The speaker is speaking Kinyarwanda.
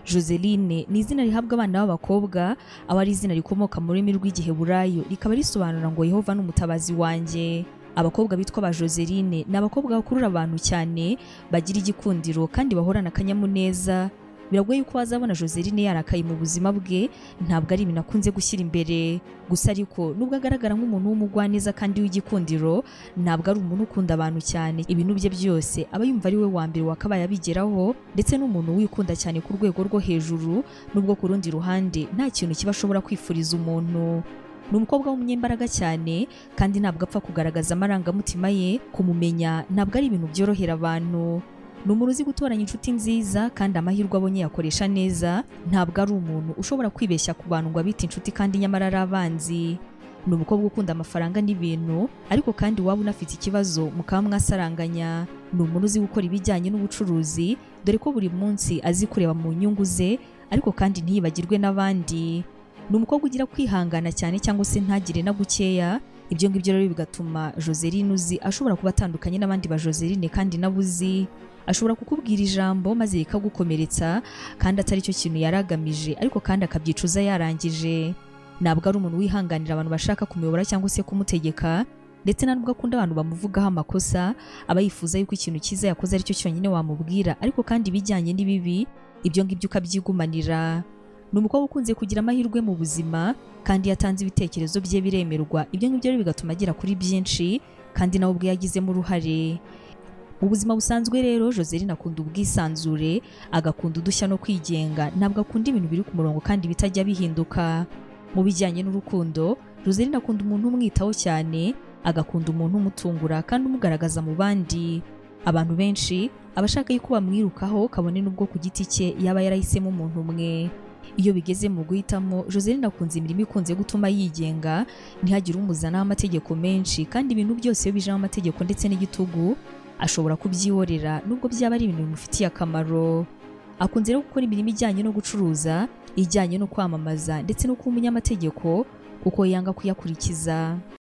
Joseline ni izina rihabwa abana b'abakobwa, aho ari izina rikomoka mu rurimi rw'Igiheburayo rikaba risobanura ngo Yehova n'umutabazi wanjye. Abakobwa bitwa ba Joseline ni abakobwa bakurura abantu cyane, bagira igikundiro kandi bahorana akanyamuneza. Biragoye yuko wazabona Joseline yarakaye mu buzima bwe, ntabwo ari ibintu akunze gushyira imbere. Gusa ariko nubwo agaragara nk'umuntu w'umugwaneza kandi w'igikundiro, ntabwo ari umuntu ukunda abantu cyane. Ibintu bye byose aba yumva ari we wa mbere wakabaye abigeraho, ndetse n'umuntu wikunda cyane ku rwego rwo hejuru, nubwo ku rundi ruhande nta kintu kiba ashobora kwifuriza umuntu. Ni umukobwa w'umunyembaraga cyane kandi ntabwo apfa kugaragaza amarangamutima ye. Kumumenya ntabwo ari ibintu byorohera abantu. Ni umuntu uzi gutoranya inshuti nziza kandi amahirwe abonye yakoresha neza. Ntabwo ari umuntu ushobora kwibeshya ku bantu ngo abite inshuti kandi nyamara ari abanzi. Ni umukobwa ukunda amafaranga n'ibintu, ariko kandi waba unafite ikibazo mukaba mwasaranganya. Ni umuntu uzi gukora ibijyanye n'ubucuruzi, dore ko buri munsi azi kureba mu nyungu ze, ariko kandi ntiyibagirwe n'abandi. Ni umukobwa ugira kwihangana cyane cyangwa se ntagire na gukeya. Ibyo ngibyo rero bigatuma Joseline uzi ashobora kuba atandukanye n'abandi ba Joseline kandi nabuzi. Ashobora kukubwira ijambo maze rikagukomeretsa kandi atari cyo kintu yaragamije, ariko kandi akabyicuza yarangije. Ntabwo ari umuntu wihanganira abantu bashaka kumuyobora cyangwa se kumutegeka, ndetse na nubwo akunda abantu bamuvugaho amakosa, aba yifuza yuko ikintu cyiza yakoze ari cyo cyonyine wamubwira, ariko kandi ibijyanye n'ibibi ibyo ngibyo ukabyigumanira. Ni umukobwa ukunze kugira amahirwe mu buzima kandi yatanze ibitekerezo bye biremerwa. Ibyo ngibyo rero bigatuma agera kuri byinshi kandi nawe ubwe yagizemo uruhare. Mu buzima busanzwe rero Joseline akunda ubwisanzure, agakunda udushya no kwigenga. Ntabwo akunda ibintu biri ku murongo kandi bitajya bihinduka. Mu bijyanye n'urukundo, Joseline akunda umuntu umwitaho cyane, agakunda umuntu umutungura kandi umugaragaza mu bandi. Abantu benshi abashaka yuko bamwirukaho kabone n'ubwo ku giti cye yaba yarahisemo umuntu umwe. Iyo bigeze mu guhitamo, Joseline akunze imirimo ikunze gutuma yigenga, ntihagire umuzanaho amategeko menshi, kandi ibintu byose iyo bijemo amategeko ndetse n'igitugu ashobora kubyihorera nubwo byaba ari ibintu bimufitiye akamaro. Akunze rero gukora imirimo ijyanye no gucuruza, ijyanye no kwamamaza ndetse no kuba umunyamategeko, kuko yanga kuyakurikiza.